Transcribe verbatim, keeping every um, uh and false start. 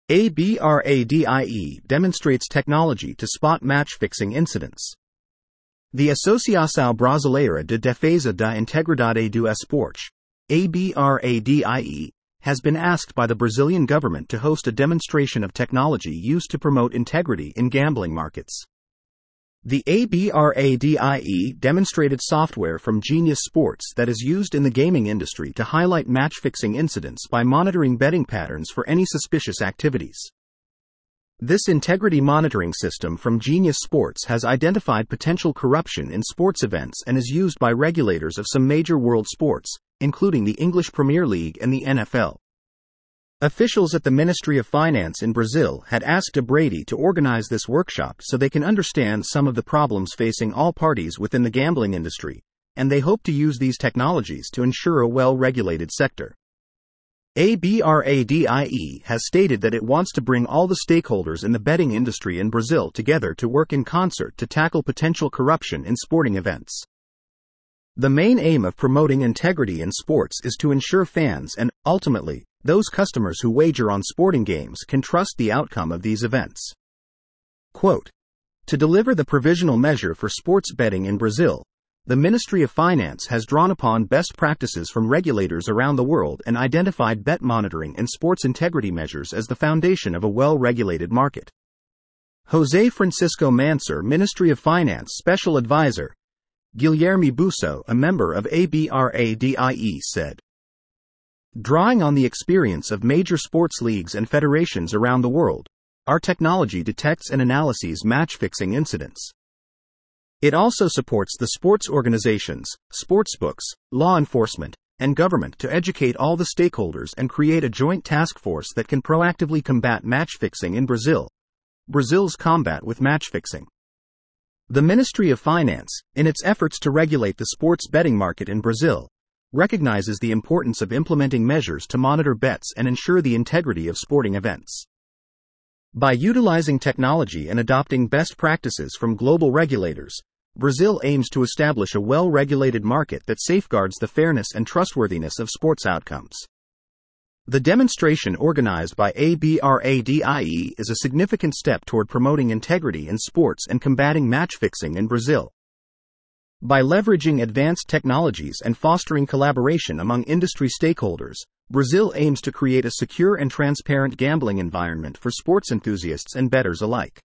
ABRADIE demonstrates technology to spot match-fixing incidents. The Associação Brasileira de Defesa da Integridade do Esporte, ABRADIE, has been asked by the Brazilian government to host a demonstration of technology used to promote integrity in gambling markets. The ABRADIE demonstrated software from Genius Sports that is used in the gaming industry to highlight match-fixing incidents by monitoring betting patterns for any suspicious activities. This integrity monitoring system from Genius Sports has identified potential corruption in sports events and is used by regulators of some major world sports, including the English Premier League and the N F L. Officials at the Ministry of Finance in Brazil had asked Abrade to organize this workshop so they can understand some of the problems facing all parties within the gambling industry, and they hope to use these technologies to ensure a well-regulated sector. ABRADIE has stated that it wants to bring all the stakeholders in the betting industry in Brazil together to work in concert to tackle potential corruption in sporting events. The main aim of promoting integrity in sports is to ensure fans and, ultimately, those customers who wager on sporting games can trust the outcome of these events. Quote, to deliver the provisional measure for sports betting in Brazil, the Ministry of Finance has drawn upon best practices from regulators around the world and identified bet monitoring and sports integrity measures as the foundation of a well-regulated market. José Francisco Mansur, Ministry of Finance Special Advisor, Guilherme Busso, a member of ABRADIE, said, drawing on the experience of major sports leagues and federations around the world, our technology detects and analyses match-fixing incidents. It also supports the sports organizations, sportsbooks, law enforcement, and government to educate all the stakeholders and create a joint task force that can proactively combat match-fixing in Brazil. Brazil's combat with match-fixing. The Ministry of Finance, in its efforts to regulate the sports betting market in Brazil, recognizes the importance of implementing measures to monitor bets and ensure the integrity of sporting events. By utilizing technology and adopting best practices from global regulators, Brazil aims to establish a well-regulated market that safeguards the fairness and trustworthiness of sports outcomes. The demonstration organized by ABRADIE is a significant step toward promoting integrity in sports and combating match-fixing in Brazil. By leveraging advanced technologies and fostering collaboration among industry stakeholders, Brazil aims to create a secure and transparent gambling environment for sports enthusiasts and bettors alike.